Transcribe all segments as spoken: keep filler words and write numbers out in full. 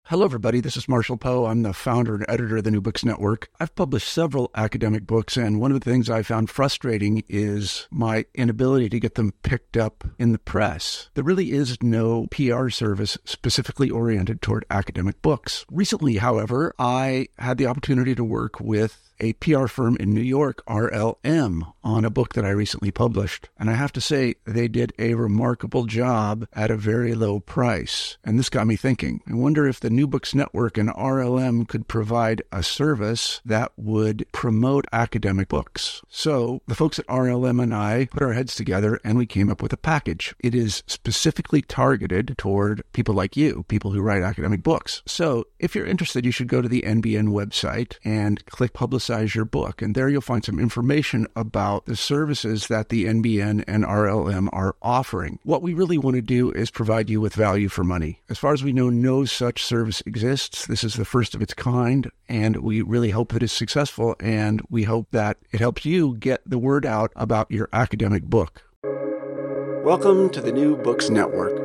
Hello, everybody. This is Marshall Poe. I'm the founder and editor of the New Books Network. I've published several academic books, and one of the things I found frustrating is my inability to get them picked up in the press. There really is no P R service specifically oriented toward academic books. Recently, however, I had the opportunity to work with a P R firm in New York, R L M, on a book that I recently published. And I have to say, they did a remarkable job at a very low price. And this got me thinking. I wonder if the New Books Network and R L M could provide a service that would promote academic books. So the folks at R L M and I put our heads together and we came up with a package. It is specifically targeted toward people like you, people who write academic books. So if you're interested, you should go to the N B N website and click Publicize your book. And there you'll find some information about the services that the N B N and R L M are offering. What we really want to do is provide you with value for money. As far as we know, no such service exists. This is the first of its kind, and we really hope that it's successful, and we hope that it helps you get the word out about your academic book. Welcome to the New Books Network.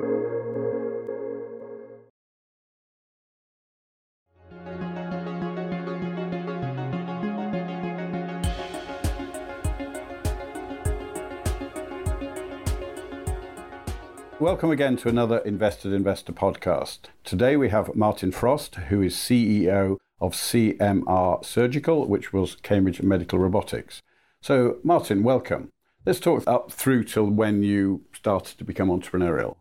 Welcome again to another Invested Investor podcast. Today we have Martin Frost, who is C E O of C M R Surgical, which was Cambridge Medical Robotics. So Martin, welcome. Let's talk up through till when you started to become entrepreneurial.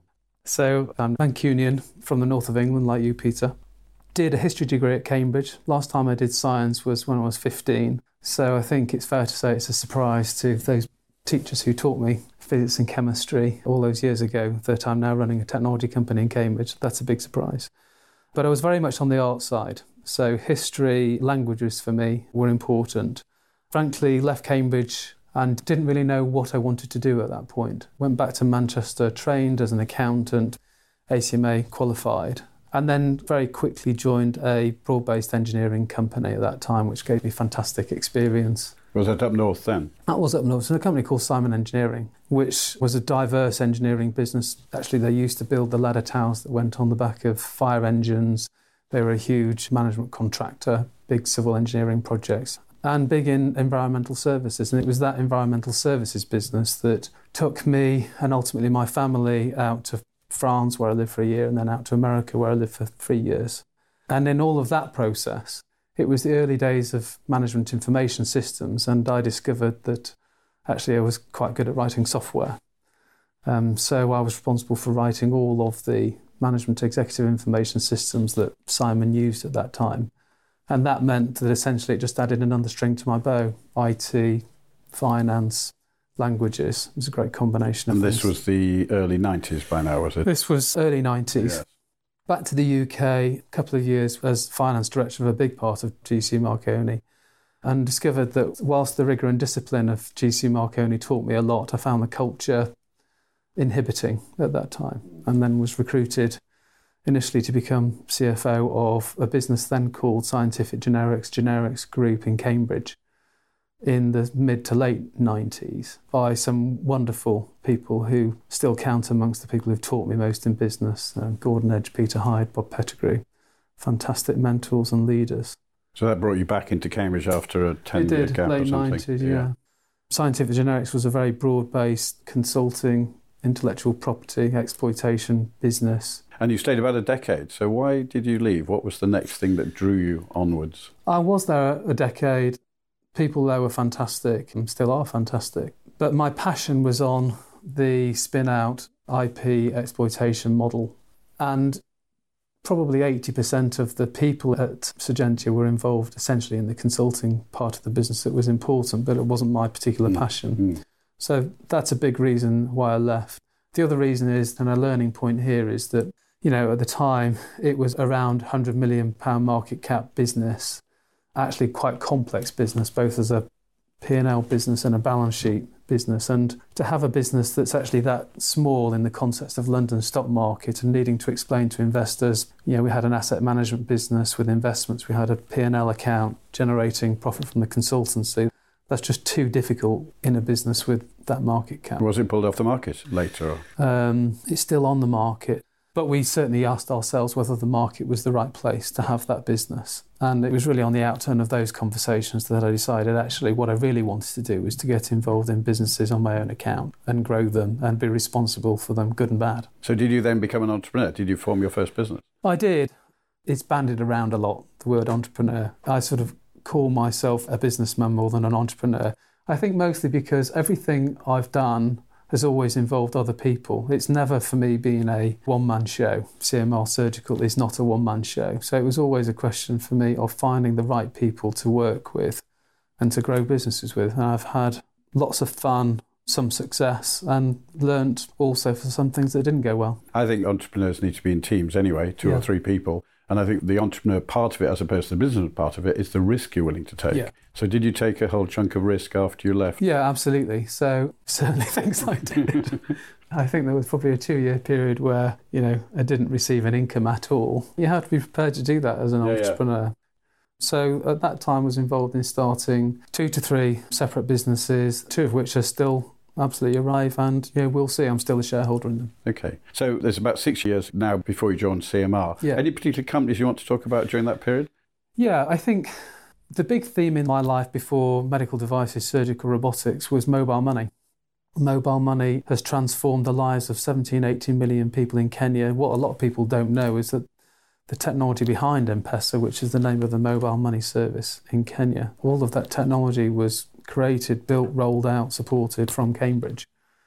So I'm Mancunian from the north of England, like you, Peter. Did a history degree at Cambridge. Last time I did science was when I was fifteen. So I think it's fair to say it's a surprise to those teachers who taught me physics and chemistry all those years ago that I'm now running a technology company in Cambridge. That's a big surprise. But I was very much on the art side. So history, languages for me were important. Frankly, left Cambridge and didn't really know what I wanted to do at that point. Went back to Manchester, trained as an accountant, A C M A qualified, and then very quickly joined a broad-based engineering company at that time, which gave me fantastic experience. Was that up north then? That was up north. It was a company called Simon Engineering, which was a diverse engineering business. Actually, they used to build the ladder towers that went on the back of fire engines. They were a huge management contractor, big civil engineering projects, and big in environmental services. And it was that environmental services business that took me and ultimately my family out to France, where I lived for a year, and then out to America, where I lived for three years. And in all of that process, it was the early days of management information systems, and I discovered that actually I was quite good at writing software. Um, so I was responsible for writing all of the management executive information systems that Simon used at that time. And that meant that essentially it just added another string to my bow. I T, finance, languages. It was a great combination of And things. this was the early nineties by now, was it? This was early nineties. Yes. Back to the U K, a couple of years as finance director of a big part of G C Marconi, and discovered that whilst the rigour and discipline of G C Marconi taught me a lot, I found the culture inhibiting at that time, and then was recruited initially to become C F O of a business then called Scientific Generics Generics Group in Cambridge in the mid to late nineties by some wonderful people who still count amongst the people who've taught me most in business. Uh, Gordon Edge, Peter Hyde, Bob Pettigrew, fantastic mentors and leaders. So that brought you back into Cambridge after a ten-year gap late or something? nineties, yeah. yeah. Scientific Generics was a very broad-based consulting, intellectual property, exploitation business. And you stayed about a decade, so why did you leave? What was the next thing that drew you onwards? I was there a decade. People there were fantastic and still are fantastic. But my passion was on the spin-out I P exploitation model. And probably eighty percent of the people at Syngenta were involved essentially in the consulting part of the business that was important, but it wasn't my particular mm. passion. Mm. So that's a big reason why I left. The other reason is, and a learning point here is that, you know, at the time it was around one hundred million pounds market cap business, actually quite complex business, both as a P and L business and a balance sheet business. And to have a business that's actually that small in the context of London stock market and needing to explain to investors, you know, we had an asset management business with investments, we had a P and L account generating profit from the consultancy. That's just too difficult in a business with that market cap. Was it pulled off the market later? Um, it's still on the market. But we certainly asked ourselves whether the market was the right place to have that business. And it was really on the outturn of those conversations that I decided actually what I really wanted to do was to get involved in businesses on my own account and grow them and be responsible for them, good and bad. So did you then become an entrepreneur? Did you form your first business? I did. It's bandied around a lot, the word entrepreneur. I sort of call myself a businessman more than an entrepreneur. I think mostly because everything I've done has always involved other people. It's never for me been a one-man show. C M R Surgical is not a one-man show. So it was always a question for me of finding the right people to work with and to grow businesses with. And I've had lots of fun, some success, and learnt also for some things that didn't go well. I think entrepreneurs need to be in teams anyway, two yeah. or three people. And I think the entrepreneur part of it, as opposed to the business part of it, is the risk you're willing to take. Yeah. So did you take a whole chunk of risk after you left? Yeah, absolutely. So certainly things I did. I think there was probably a two-year period where, you know, I didn't receive an income at all. You have to be prepared to do that as an yeah, entrepreneur. Yeah. So at that time I was involved in starting two to three separate businesses, two of which are still absolutely arrive, and yeah, we'll see. I'm still a shareholder in them. Okay. So there's about six years now before you joined C M R. Yeah. Any particular companies you want to talk about during that period? Yeah, I think the big theme in my life before medical devices, surgical robotics, was mobile money. Mobile money has transformed the lives of seventeen, eighteen million people in Kenya. What a lot of people don't know is that the technology behind M-Pesa, which is the name of the mobile money service in Kenya, all of that technology was created, built, rolled out, supported from Cambridge.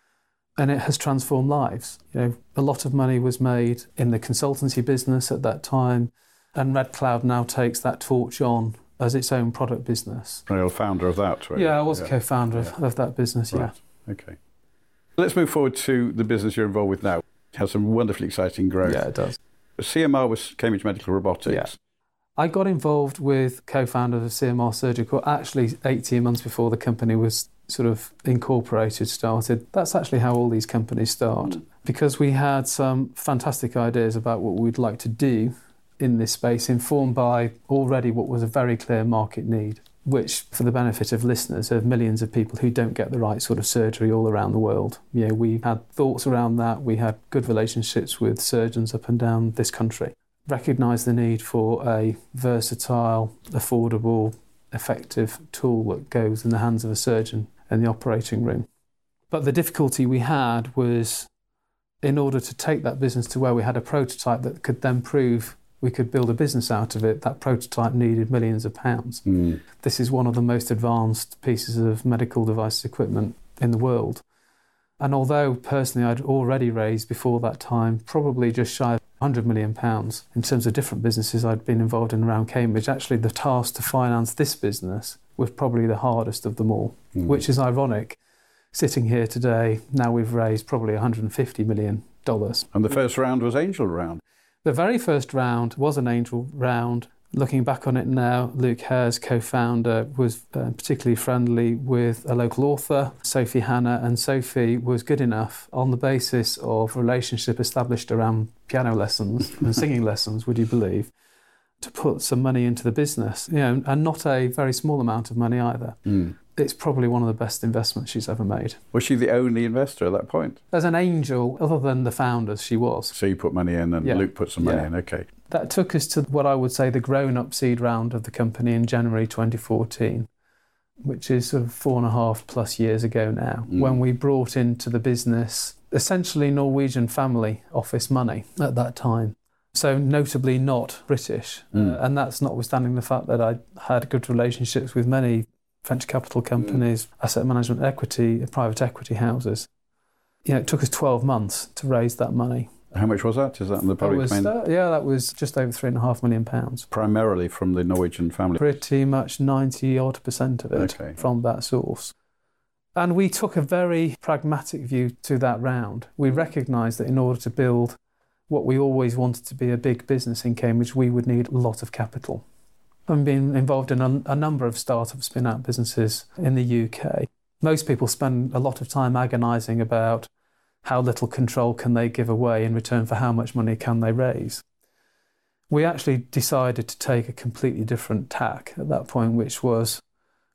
And it has transformed lives. You know, a lot of money was made in the consultancy business at that time, and Red Cloud now takes that torch on as its own product business. You're a founder of that, right? Yeah, I was yeah. a co-founder yeah. of, of that business, right. yeah. Okay. Let's move forward to the business you're involved with now. It has some wonderfully exciting growth. Yeah, it does. C M R was Cambridge Medical Robotics. Yeah. I got involved with co-founders of C M R Surgical actually eighteen months before the company was sort of incorporated, started. That's actually how all these companies start, because we had some fantastic ideas about what we'd like to do in this space, informed by already what was a very clear market need, which, for the benefit of listeners, of millions of people who don't get the right sort of surgery all around the world. You know, we had thoughts around that. We had good relationships with surgeons up and down this country. Recognised the need for a versatile, affordable, effective tool that goes in the hands of a surgeon in the operating room. But the difficulty we had was, in order to take that business to where we had a prototype that could then prove we could build a business out of it, that prototype needed millions of pounds. Mm. This is one of the most advanced pieces of medical device equipment in the world. And although personally I'd already raised before that time probably just shy of one hundred million pounds in terms of different businesses I'd been involved in around Cambridge, actually the task to finance this business was probably the hardest of them all, mm. which is ironic. Sitting here today, now we've raised probably one hundred fifty million dollars. And the first round was angel round. The very first round was an angel round. Looking back on it now, Luke Hare's co-founder was uh, particularly friendly with a local author, Sophie Hannah, and Sophie was good enough on the basis of relationship established around piano lessons and singing lessons, would you believe, to put some money into the business, you know, and not a very small amount of money either. Mm. It's probably one of the best investments she's ever made. Was she the only investor at that point? As an angel, other than the founders, she was. So you put money in and yeah. Luke put some money yeah. in, okay. That took us to what I would say the grown-up seed round of the company in January twenty fourteen, which is sort of four and a half plus years ago now, mm. when we brought into the business essentially Norwegian family office money at that time. So notably not British. Mm. Uh, and that's notwithstanding the fact that I had good relationships with many venture capital companies, mm. asset management equity, private equity houses. You know, it took us twelve months to raise that money. How much was that? Is that in the public domain? Uh, yeah, that was just over three and a half million pounds. Primarily from the Norwegian family? Pretty much ninety odd percent of it okay. from that source. And we took a very pragmatic view to that round. We recognised that in order to build what we always wanted to be a big business in Cambridge, we would need a lot of capital. I've been involved in a, a number of start-up spin-out businesses in the U K. Most people spend a lot of time agonising about how little control can they give away in return for how much money can they raise. We actually decided to take a completely different tack at that point, which was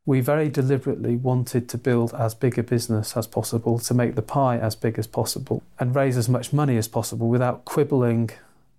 we very deliberately wanted to build as big a business as possible, to make the pie as big as possible and raise as much money as possible without quibbling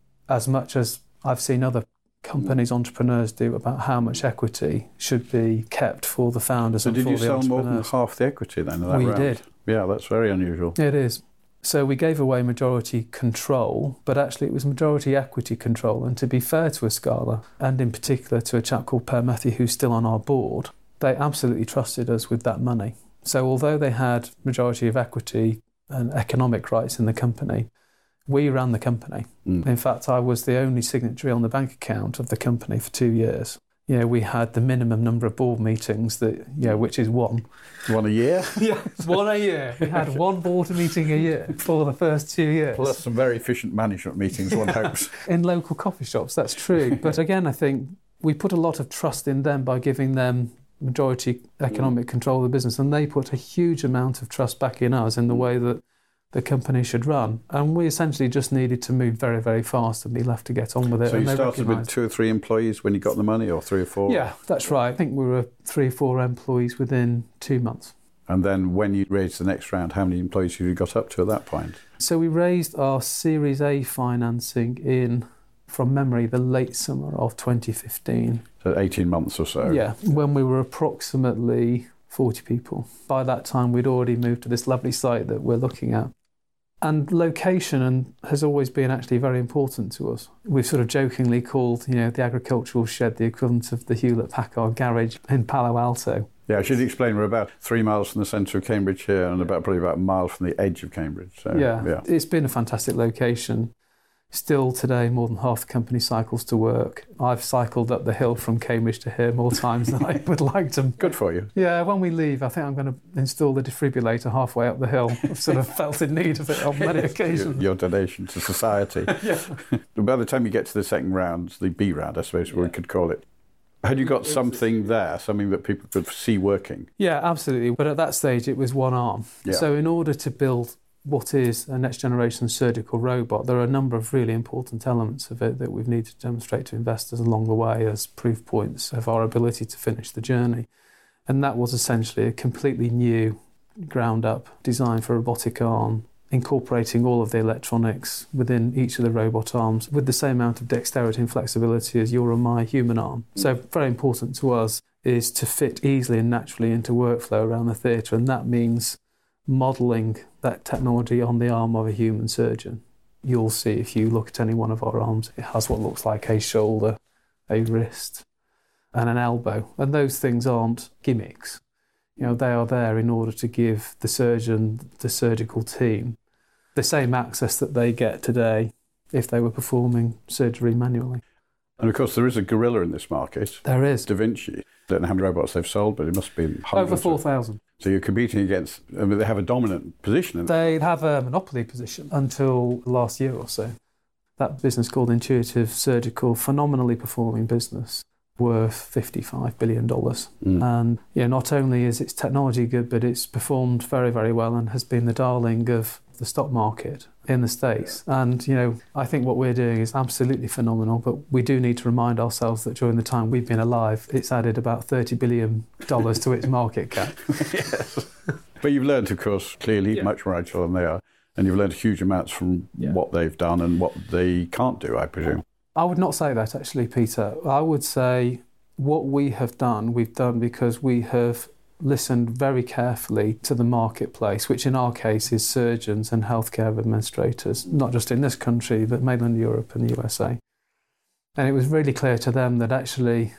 as much as I've seen other companies, entrepreneurs do about how much equity should be kept for the founders so and for the entrepreneurs. So did you sell more than entrepreneurs. half the equity then in that We round? did. Yeah, that's very unusual. It is. So we gave away majority control, but actually it was majority equity control. And to be fair to Escala, and in particular to a chap called Per Methy, who's still on our board, they absolutely trusted us with that money. So although they had majority of equity and economic rights in the company, we ran the company. Mm. In fact, I was the only signatory on the bank account of the company for two years. You know, we had the minimum number of board meetings, that you know, which is one. One a year? Yeah, one a year. We had one board meeting a year for the first two years. Plus some very efficient management meetings, one hopes. In local coffee shops, that's true. But again, I think we put a lot of trust in them by giving them majority economic mm. control of the business, and they put a huge amount of trust back in us in the way that the company should run. And we essentially just needed to move very, very fast and be left to get on with it. So and you they started with two or three employees when you got the money, or three or four? Yeah, that's right. I think we were three or four employees within two months. And then when you raised the next round, how many employees have you got up to at that point? So we raised our Series A financing in, from memory, the late summer of twenty fifteen. So eighteen months or so? Yeah, when we were approximately forty people. By that time, we'd already moved to this lovely site that we're looking at. And location and has always been actually very important to us. We've sort of jokingly called, you know, the agricultural shed the equivalent of the Hewlett-Packard garage in Palo Alto. Yeah, I should explain, we're about three miles from the centre of Cambridge here and about probably about a mile from the edge of Cambridge. So, yeah, yeah, it's been a fantastic location. Still today, more than half the company cycles to work. I've cycled up the hill from Cambridge to here more times than I would like to. Good for you. Yeah, when we leave, I think I'm going to install the defibrillator halfway up the hill. I've sort of felt in need of it on many occasions. Your, your donation to society. Yeah. By the time you get to the second round, the B round, I suppose yeah. we could call it, had you got something there, something that people could see working? Yeah, absolutely. But at that stage, it was one arm. Yeah. So in order to build what is a next generation surgical robot, there are a number of really important elements of it that we've needed to demonstrate to investors along the way as proof points of our ability to finish the journey. And that was essentially a completely new, ground up design for a robotic arm, incorporating all of the electronics within each of the robot arms with the same amount of dexterity and flexibility as your or my human arm. So very important to us is to fit easily and naturally into workflow around the theatre, and that means modelling that technology on the arm of a human surgeon. You'll see if you look at any one of our arms, it has what looks like a shoulder, a wrist, and an elbow. And those things aren't gimmicks. You know, they are there in order to give the surgeon, the surgical team, the same access that they get today if they were performing surgery manually. And of course, there is a gorilla in this market. There is. Da Vinci. I don't know how many robots they've sold, but it must be hundreds. Over four thousand. So you're competing against, I mean, they have a dominant position. They have a monopoly position until last year or so. That business called Intuitive Surgical, phenomenally performing business, worth fifty-five billion dollars. Mm. And you know, not only is its technology good, but it's performed very, very well and has been the darling of the stock market in the States. And, you know, I think what we're doing is absolutely phenomenal, but we do need to remind ourselves that during the time we've been alive, it's added about thirty billion dollars to its market cap. Yes. But you've learned, of course, clearly yeah. much more agile than they are, and you've learned huge amounts from yeah. what they've done and what they can't do, I presume. I would not say that, actually, Peter. I would say what we have done, we've done because we have listened very carefully to the marketplace, which in our case is surgeons and healthcare administrators, not just in this country, but mainland Europe and the U S A. And it was really clear to them that actually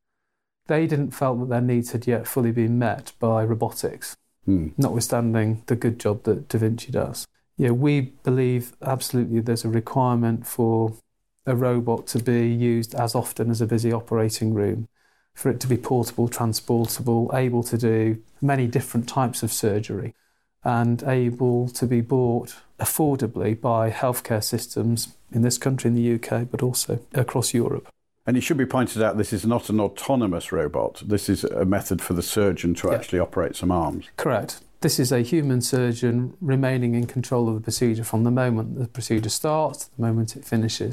they didn't felt that their needs had yet fully been met by robotics, hmm. notwithstanding the good job that Da Vinci does. Yeah, we believe absolutely there's a requirement for a robot to be used as often as a busy operating room, for it to be portable, transportable, able to do many different types of surgery, and able to be bought affordably by healthcare systems in this country, in the U K, but also across Europe. And it should be pointed out, this is not an autonomous robot. This is a method for the surgeon to yeah. actually operate some arms. Correct. This is a human surgeon remaining in control of the procedure from the moment the procedure starts to the moment it finishes.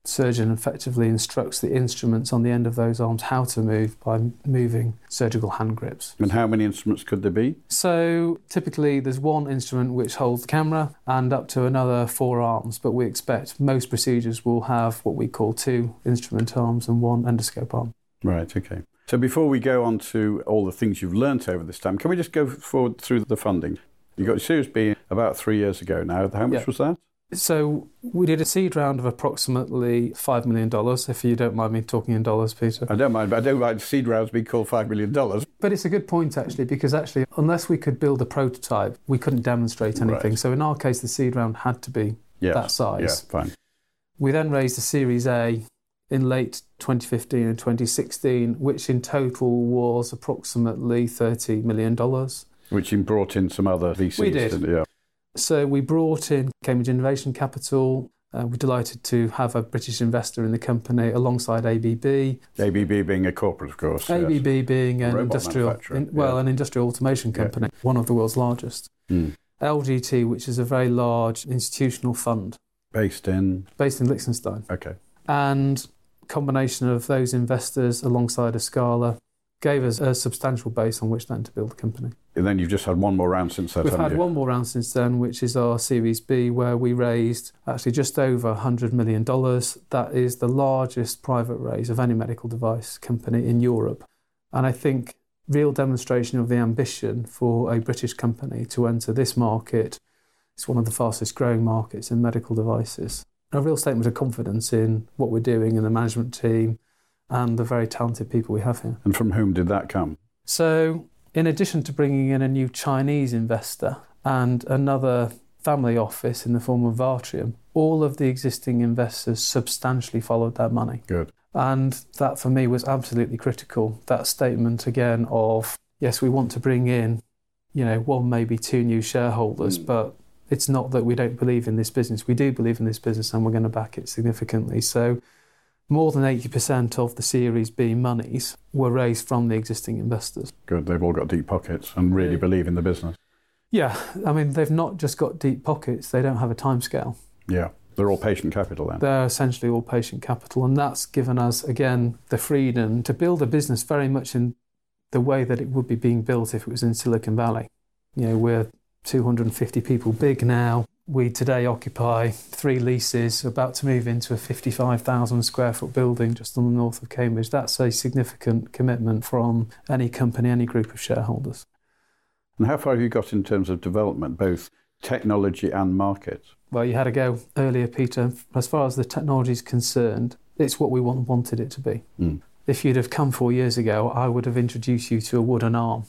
surgeon effectively instructs the instruments on the end of those arms how to move by moving surgical hand grips. And how many instruments could there be? So typically there's one instrument which holds the camera and up to another four arms, but we expect most procedures will have what we call two instrument arms and one endoscope arm. Right, okay. So before we go on to all the things you've learnt over this time, can we just go forward through the funding? You got Series B about three years ago now. How much yeah. was that? So we did a seed round of approximately five million dollars, if you don't mind me talking in dollars, Peter. I don't mind, but I don't like seed rounds being called five million dollars. But it's a good point, actually, because actually, unless we could build a prototype, we couldn't demonstrate anything. Right. So in our case, the seed round had to be yes. that size. Yeah, fine. We then raised a Series A in late twenty fifteen and twenty sixteen, which in total was approximately thirty million dollars. Which brought in some other V Cs. We did. Yeah. So we brought in Cambridge Innovation Capital. Uh, we're delighted to have a British investor in the company alongside A B B. A B B being a corporate, of course. A B B yes. being an Robot industrial, in, well, yeah. an industrial automation company, yeah. one of the world's largest. Mm. L G T, which is a very large institutional fund. Based in? Based in Liechtenstein. Okay. And combination of those investors alongside of Scala gave us a substantial base on which then to build the company. And then you've just had one more round since that, We've haven't had you? one more round since then, which is our Series B, where we raised actually just over one hundred million dollars. That is the largest private raise of any medical device company in Europe. And I think real demonstration of the ambition for a British company to enter this market. It's one of the fastest growing markets in medical devices. A real statement of confidence in what we're doing in the management team and the very talented people we have here. And from whom did that come? So, in addition to bringing in a new Chinese investor and another family office in the form of Vartrium, all of the existing investors substantially followed that money. Good. And that for me was absolutely critical. That statement again of, yes, we want to bring in, you know, one, maybe two new shareholders, mm. but it's not that we don't believe in this business. We do believe in this business and we're going to back it significantly. So more than eighty percent of the Series B monies were raised from the existing investors. Good, they've all got deep pockets and really believe in the business. Yeah, I mean, they've not just got deep pockets, they don't have a timescale. Yeah, they're all patient capital then. They're essentially all patient capital, and that's given us, again, the freedom to build a business very much in the way that it would be being built if it was in Silicon Valley. You know, we're two hundred fifty people big now. We today occupy three leases, about to move into a fifty-five thousand square foot building just on the north of Cambridge. That's a significant commitment from any company, any group of shareholders. And how far have you got in terms of development, both technology and market? Well, you had a go earlier, Peter. As far as the technology is concerned, it's what we want, wanted it to be. Mm. If you'd have come four years ago, I would have introduced you to a wooden arm.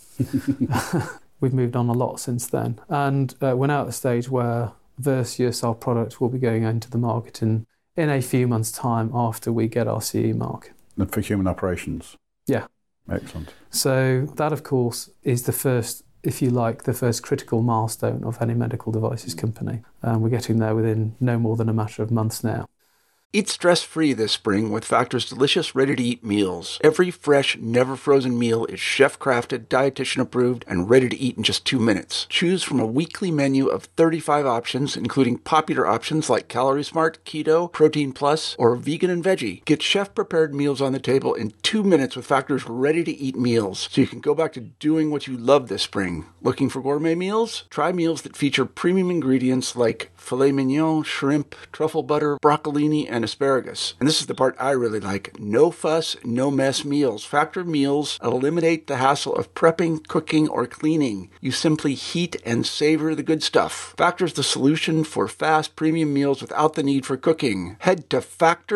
We've moved on a lot since then. And uh, we're now at the stage where Versius, our product, will be going into the market in, in a few months' time after we get our C E mark. And for human operations? Yeah. Excellent. So that, of course, is the first, if you like, the first critical milestone of any medical devices company. And we're getting there within no more than a matter of months now. Eat stress-free this spring with Factor's delicious, ready-to-eat meals. Every fresh, never-frozen meal is chef-crafted, dietitian-approved, and ready to eat in just two minutes. Choose from a weekly menu of thirty-five options, including popular options like Calorie Smart, Keto, Protein Plus, or Vegan and Veggie. Get chef-prepared meals on the table in two minutes with Factor's ready-to-eat meals, so you can go back to doing what you love this spring. Looking for gourmet meals? Try meals that feature premium ingredients like filet mignon, shrimp, truffle butter, broccolini, and asparagus. And this is the part I really like. No fuss, no mess meals. Factor meals eliminate the hassle of prepping, cooking, or cleaning. You simply heat and savor the good stuff. Factor's the solution for fast premium meals without the need for cooking. Head to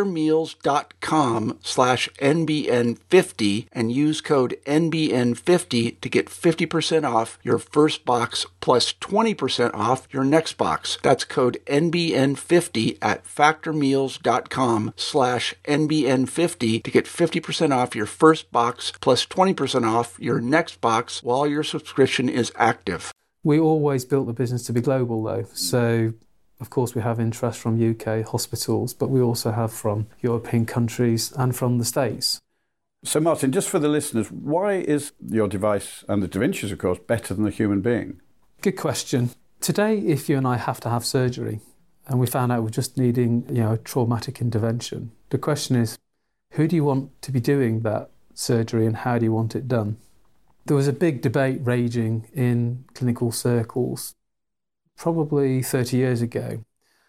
factormeals.com slash NBN50 and use code N B N fifty to get fifty percent off your first box plus twenty percent off your next box. That's code N B N fifty at factormeals.com slash N B N fifty to get fifty percent off your first box plus twenty percent off your next box while your subscription is active. We always built the business to be global though. So of course we have interest from U K hospitals, but we also have from European countries and from the States. So Martin, just for the listeners, why is your device, and the Da Vinci's of course, better than a human being? Good question. Today, if you and I have to have surgery, and we found out we're just needing, you know, a traumatic intervention. The question is, who do you want to be doing that surgery and how do you want it done? There was a big debate raging in clinical circles probably thirty years ago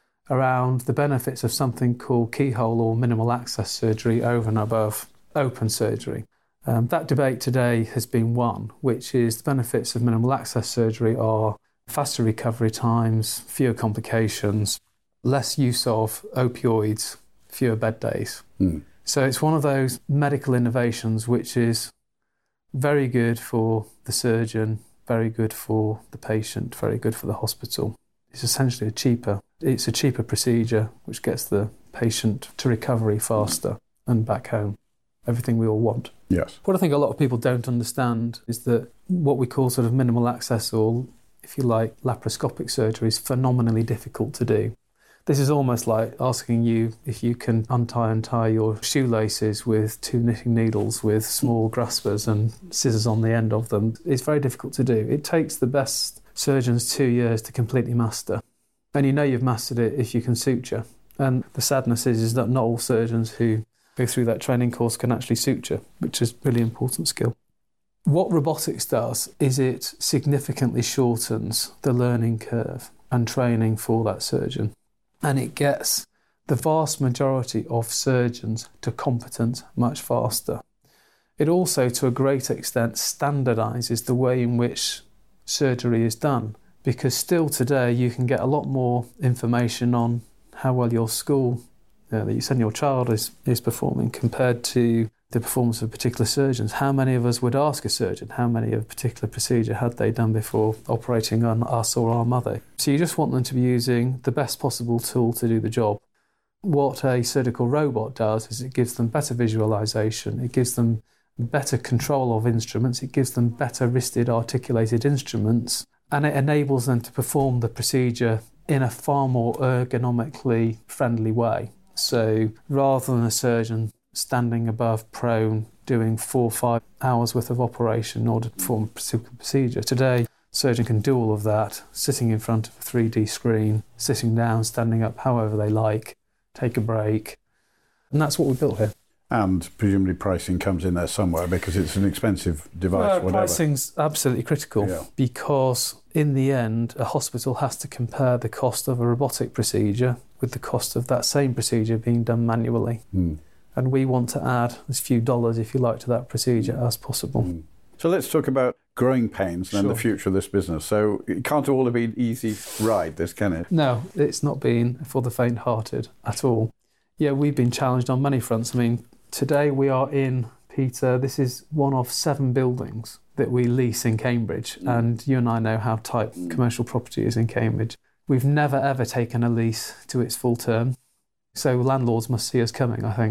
around the benefits of something called keyhole or minimal access surgery over and above open surgery. Um, that debate today has been won, which is the benefits of minimal access surgery are faster recovery times, fewer complications, less use of opioids, fewer bed days. Mm. So it's one of those medical innovations which is very good for the surgeon, very good for the patient, very good for the hospital. It's essentially a cheaper, it's a cheaper procedure which gets the patient to recovery faster and back home. Everything we all want. Yes. What I think a lot of people don't understand is that what we call sort of minimal access or, if you like, laparoscopic surgery is phenomenally difficult to do. This is almost like asking you if you can untie and tie your shoelaces with two knitting needles with small graspers and scissors on the end of them. It's very difficult to do. It takes the best surgeons two years to completely master. And you know you've mastered it if you can suture. And the sadness is, is that not all surgeons who go through that training course can actually suture, which is a really important skill. What robotics does is it significantly shortens the learning curve and training for that surgeon. And it gets the vast majority of surgeons to competence much faster. It also, to a great extent, standardises the way in which surgery is done, because still today you can get a lot more information on how well your school uh, that you send your child is, is performing compared to the performance of particular surgeons. How many of us would ask a surgeon how many of a particular procedure had they done before operating on us or our mother? So you just want them to be using the best possible tool to do the job. What a surgical robot does is it gives them better visualization, it gives them better control of instruments, it gives them better wristed articulated instruments, and it enables them to perform the procedure in a far more ergonomically friendly way. So rather than a surgeon standing above prone doing four or five hours worth of operation in order to perform a particular procedure, today a surgeon can do all of that sitting in front of a three D screen, sitting down, standing up however they like, take a break, and that's what we built here. And presumably pricing comes in there somewhere because it's an expensive device, well, whatever. Pricing's absolutely critical yeah. because in the end a hospital has to compare the cost of a robotic procedure with the cost of that same procedure being done manually. Mm. And we want to add as few dollars, if you like, to that procedure as possible. Mm. So let's talk about growing pains and sure. the future of this business. So it can't all have been an easy ride, this, can it? No, it's not been for the faint-hearted at all. Yeah, we've been challenged on many fronts. I mean, today we are in, Peter, this is one of seven buildings that we lease in Cambridge. Mm. And you and I know how tight mm. commercial property is in Cambridge. We've never, ever taken a lease to its full term. So landlords must see us coming, I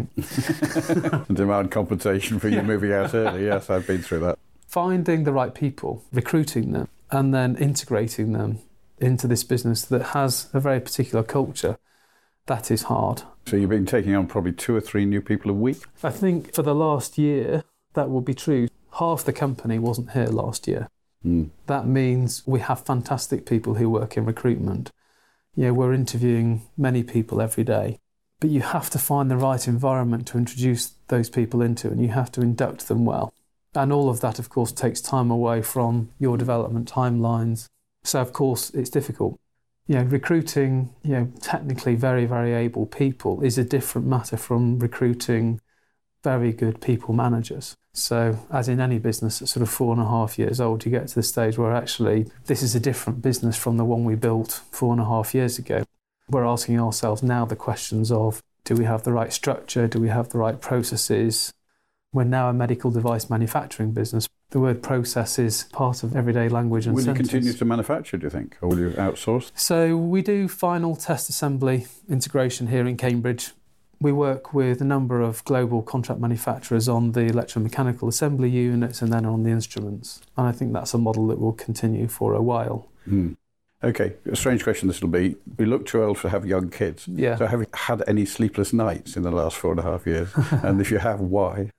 think. Demand compensation for you yeah. moving out early. Yes, I've been through that. Finding the right people, recruiting them, and then integrating them into this business that has a very particular culture, that is hard. So you've been taking on probably two or three new people a week? I think for the last year, that will be true. Half the company wasn't here last year. Mm. That means we have fantastic people who work in recruitment. Yeah, we're interviewing many people every day. But you have to find the right environment to introduce those people into, and you have to induct them well. And all of that, of course, takes time away from your development timelines. So, of course, it's difficult. You know, recruiting, you know, technically very, very able people is a different matter from recruiting very good people managers. So, as in any business at sort of four and a half years old, you get to the stage where actually this is a different business from the one we built four and a half years ago. We're asking ourselves now the questions of, do we have the right structure? Do we have the right processes? We're now a medical device manufacturing business. The word process is part of everyday language and sentence. Will you sentence. continue to manufacture, do you think? Or will you outsource? So we do final test assembly integration here in Cambridge. We work with a number of global contract manufacturers on the electromechanical assembly units and then on the instruments. And I think that's a model that will continue for a while. Mm. Okay, a strange question this will be. We look too old to have young kids. Yeah. So have you had any sleepless nights in the last four and a half years? And if you have, why?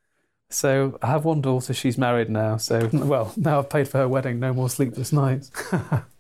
So I have one daughter, she's married now. So, well, now I've paid for her wedding, no more sleepless nights.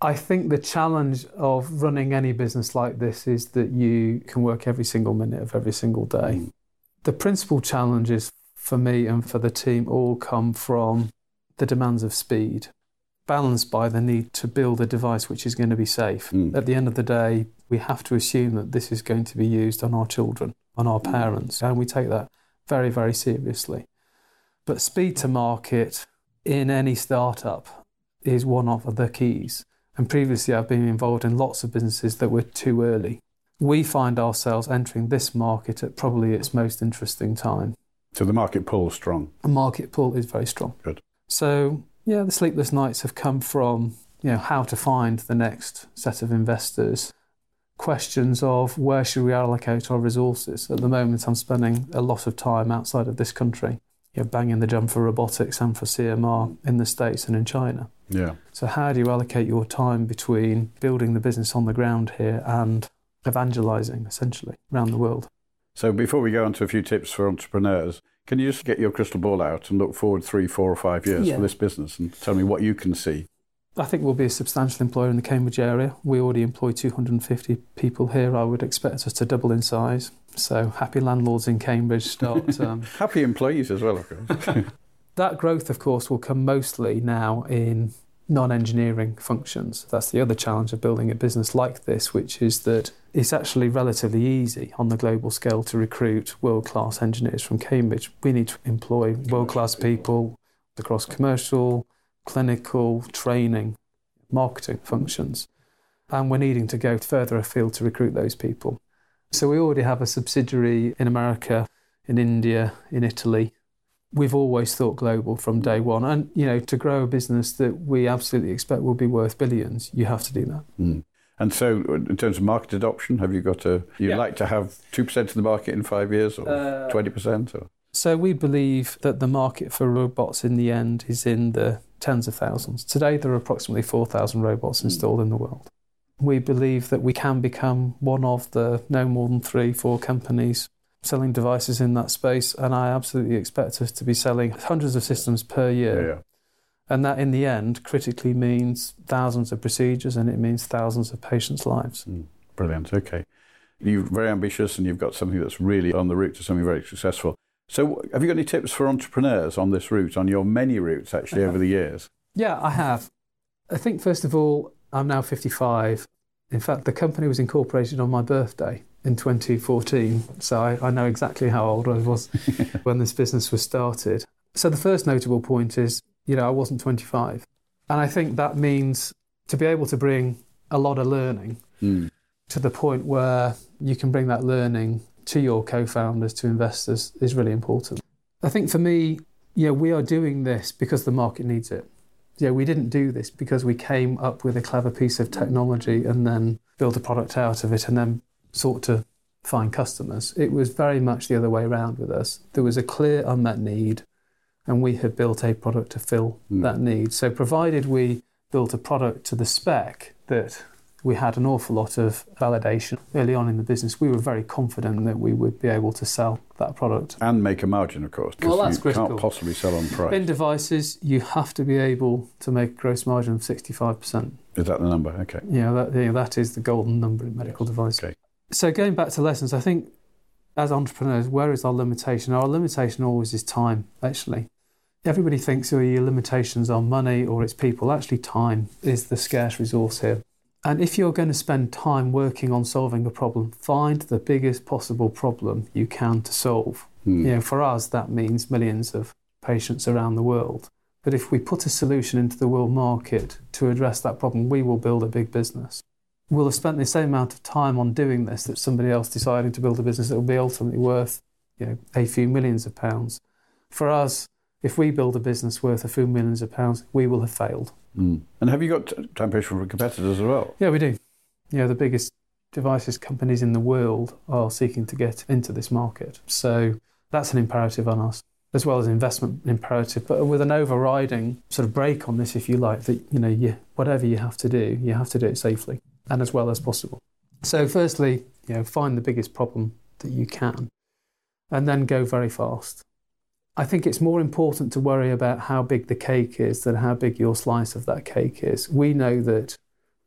I think the challenge of running any business like this is that you can work every single minute of every single day. Mm. The principal challenges for me and for the team all come from the demands of speed, balanced by the need to build a device which is going to be safe. Mm. At the end of the day, we have to assume that this is going to be used on our children, on our parents, and we take that very, very seriously. But speed to market in any startup is one of the keys. And previously I've been involved in lots of businesses that were too early. We find ourselves entering this market at probably its most interesting time. So the market pull is strong? The market pull is very strong. Good. So, yeah, the sleepless nights have come from, you know, how to find the next set of investors, questions of where should we allocate our resources. At the moment, I'm spending a lot of time outside of this country, you know, banging the drum for robotics and for C M R in the States and in China. Yeah. So how do you allocate your time between building the business on the ground here and evangelizing, essentially, around the world? So before we go on to a few tips for entrepreneurs, can you just get your crystal ball out and look forward three, four or five years yeah. for this business and tell me what you can see? I think we'll be a substantial employer in the Cambridge area. We already employ two hundred fifty people here. I would expect us to double in size. So happy landlords in Cambridge start... Um, happy employees as well, of course. That growth, of course, will come mostly now in non-engineering functions. That's the other challenge of building a business like this, which is that it's actually relatively easy on the global scale to recruit world-class engineers from Cambridge. We need to employ world-class people across commercial, clinical, training, marketing functions. And we're needing to go further afield to recruit those people. So we already have a subsidiary in America, in India, in Italy. We've always thought global from day one. And, you know, to grow a business that we absolutely expect will be worth billions, you have to do that. Mm. And so in terms of market adoption, have you got a, you'd yeah. like to have two percent of the market in five years or uh, twenty percent? Or? So we believe that the market for robots in the end is in the tens of thousands. Today, there are approximately four thousand robots installed mm. in the world. We believe that we can become one of the no more than three, four companies selling devices in that space, and I absolutely expect us to be selling hundreds of systems per year. Yeah, yeah. And that, in the end, critically means thousands of procedures, and it means thousands of patients' lives. Mm, brilliant, okay. You're very ambitious, and you've got something that's really on the route to something very successful. So have you got any tips for entrepreneurs on this route, on your many routes, actually, over the years? Yeah, I have. I think, first of all, I'm now fifty-five. In fact, the company was incorporated on my birthday in twenty fourteen, so I, I know exactly how old I was when this business was started. So the first notable point is, you know, I wasn't twenty-five. And I think that means to be able to bring a lot of learning mm. to the point where you can bring that learning to your co-founders, to investors, is really important. I think for me, you know, we are doing this because the market needs it. Yeah, we didn't do this because we came up with a clever piece of technology and then built a product out of it and then sought to find customers. It was very much the other way around with us. There was a clear unmet need, and we had built a product to fill mm. that need. So provided we built a product to the spec that we had an awful lot of validation early on in the business, we were very confident that we would be able to sell that product. And make a margin, of course, because well, you critical. can't possibly sell on price. In devices, you have to be able to make a gross margin of sixty-five percent. Is that the number? Okay. Yeah, that, yeah, that is the golden number in medical yes. devices. Okay. So going back to lessons, I think as entrepreneurs, where is our limitation? Our limitation always is time, actually. Everybody thinks, oh, your limitations are money or it's people. Actually, time is the scarce resource here. And if you're going to spend time working on solving a problem, find the biggest possible problem you can to solve. Hmm. You know, for us, that means millions of patients around the world. But if we put a solution into the world market to address that problem, we will build a big business. We'll have spent the same amount of time on doing this that somebody else deciding to build a business that will be ultimately worth, you know, a few millions of pounds. For us, if we build a business worth a few millions of pounds, we will have failed. Mm. And have you got temptation from competitors as well? Yeah, we do. Yeah, the biggest devices companies in the world are seeking to get into this market. So that's an imperative on us, as well as investment imperative, but with an overriding sort of break on this, if you like, that, you know, you, whatever you have to do, you have to do it safely and as well as possible. So firstly, you know, find the biggest problem that you can and then go very fast. I think it's more important to worry about how big the cake is than how big your slice of that cake is. We know that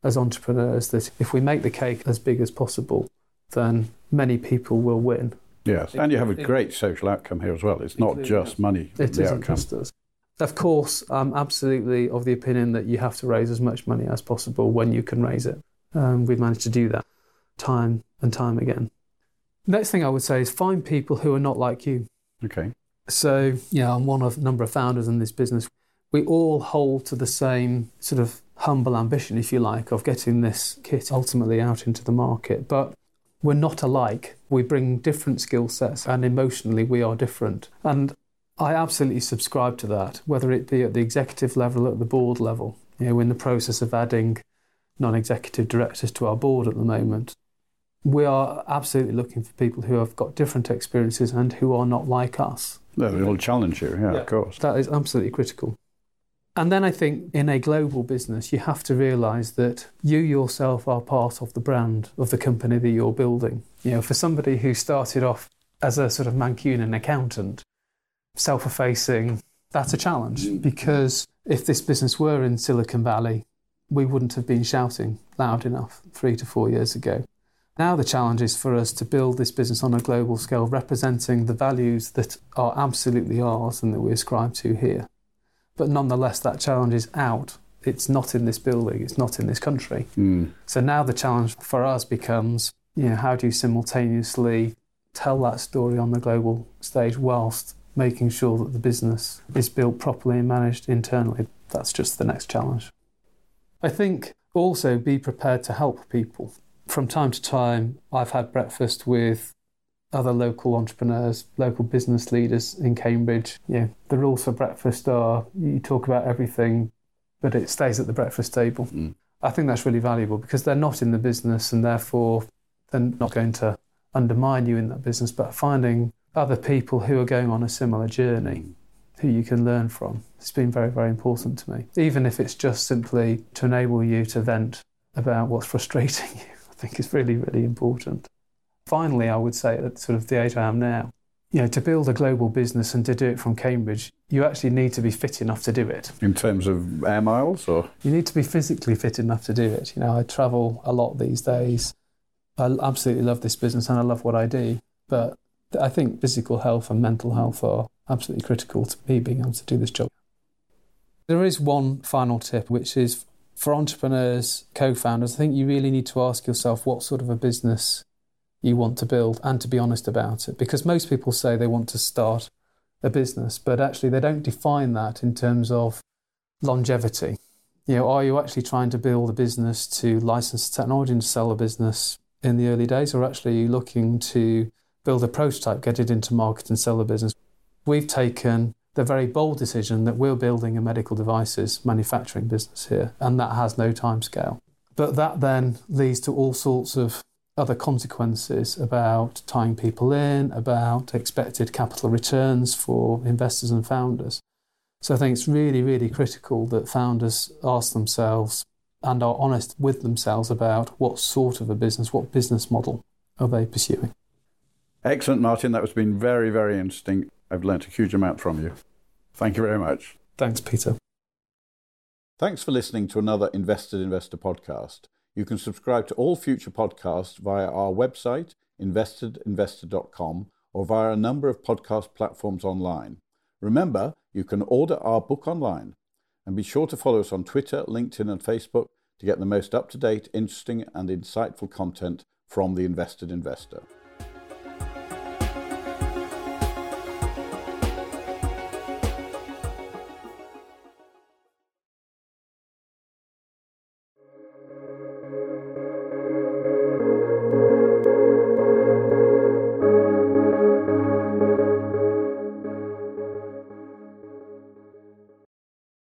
as entrepreneurs that if we make the cake as big as possible, then many people will win. Yes, and you have a great social outcome here as well. It's not just money. It isn't just us. Of course, I'm absolutely of the opinion that you have to raise as much money as possible when you can raise it. Um, we've managed to do that time and time again. Next thing I would say is find people who are not like you. Okay. So, yeah, I'm one of a number of founders in this business. We all hold to the same sort of humble ambition, if you like, of getting this kit ultimately out into the market. But we're not alike. We bring different skill sets and emotionally we are different. And I absolutely subscribe to that, whether it be at the executive level or at the board level. You know, we're in the process of adding non-executive directors to our board at the moment. We are absolutely looking for people who have got different experiences and who are not like us. No, they will challenge you, yeah, yeah, of course. That is absolutely critical. And then I think in a global business, you have to realise that you yourself are part of the brand of the company that you're building. You know, for somebody who started off as a sort of Mancunian accountant, self-effacing, that's a challenge. Because if this business were in Silicon Valley, we wouldn't have been shouting loud enough three to four years ago. Now the challenge is for us to build this business on a global scale, representing the values that are absolutely ours and that we ascribe to here. But nonetheless, that challenge is out. It's not in this building. It's not in this country. Mm. So now the challenge for us becomes, you know, how do you simultaneously tell that story on the global stage whilst making sure that the business is built properly and managed internally? That's just the next challenge. I think also be prepared to help people. From time to time, I've had breakfast with other local entrepreneurs, local business leaders in Cambridge. Yeah, the rules for breakfast are you talk about everything, but it stays at the breakfast table. Mm. I think that's really valuable because they're not in the business and therefore they're not going to undermine you in that business, but finding other people who are going on a similar journey mm. who you can learn from. It's been very, very important to me. Even if it's just simply to enable you to vent about what's frustrating you, I think is really, really important. Finally, I would say at sort of the age I am now, you know, to build a global business and to do it from Cambridge, you actually need to be fit enough to do it. In terms of air miles, or? You need to be physically fit enough to do it. You know, I travel a lot these days. I absolutely love this business and I love what I do, but I think physical health and mental health are absolutely critical to me being able to do this job. There is one final tip, which is for entrepreneurs, co-founders, I think you really need to ask yourself what sort of a business you want to build and to be honest about it. Because most people say they want to start a business, but actually they don't define that in terms of longevity. You know, are you actually trying to build a business to license technology and to sell a business in the early days, or actually are you looking to build a prototype, get it into market and sell a business? We've taken the very bold decision that we're building a medical devices manufacturing business here, and that has no timescale. But that then leads to all sorts of other consequences about tying people in, about expected capital returns for investors and founders. So I think it's really, really critical that founders ask themselves and are honest with themselves about what sort of a business, what business model are they pursuing. Excellent, Martin. That has been very, very interesting. I've learnt a huge amount from you. Thank you very much. Thanks, Peter. Thanks for listening to another Invested Investor podcast. You can subscribe to all future podcasts via our website, invested investor dot com, or via a number of podcast platforms online. Remember, you can order our book online. And be sure to follow us on Twitter, LinkedIn and Facebook to get the most up-to-date, interesting and insightful content from the Invested Investor.